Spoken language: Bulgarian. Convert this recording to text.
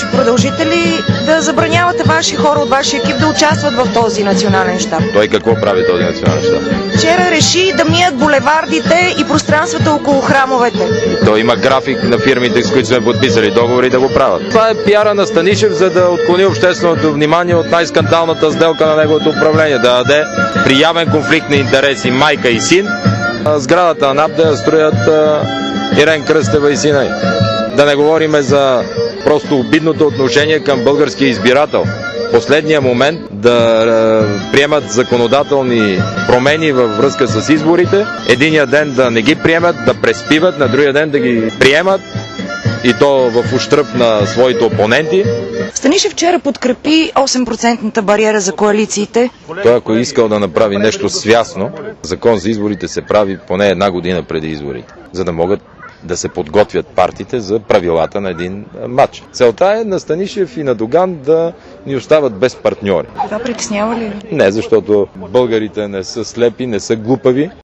ще продължите ли да забранявате ваши хора от вашия екип да участват в този национален щаб? Той какво прави този национален щаб? Вчера реши да мият булевардите и пространствата около храмовете. Той има график на фирмите, с които сме подписали договори да го правят. Това е пиара на Станишев, за да отклони общественото внимание от най-скандалната сделка на неговото управление. Да даде при явен конфликт на интереси майка и син, сградата на НАП да я строят Ирен Кръстева и сина й. Да не говорим за просто обидното отношение към българския избирател. Последния момент да приемат законодателни промени във връзка с изборите, единия ден да не ги приемат, да преспиват, на другия ден да ги приемат и то в ущръб на своите опоненти. Станишев вчера подкрепи 8% бариера за коалициите. Той, ако е искал да направи нещо свясно, закон за изборите се прави поне една година преди изборите, за да могат да се подготвят партиите за правилата на един матч. Целта е на Станишев и на Доган да ни остават без партньори. Това притеснява ли? Не, защото българите не са слепи, не са глупави.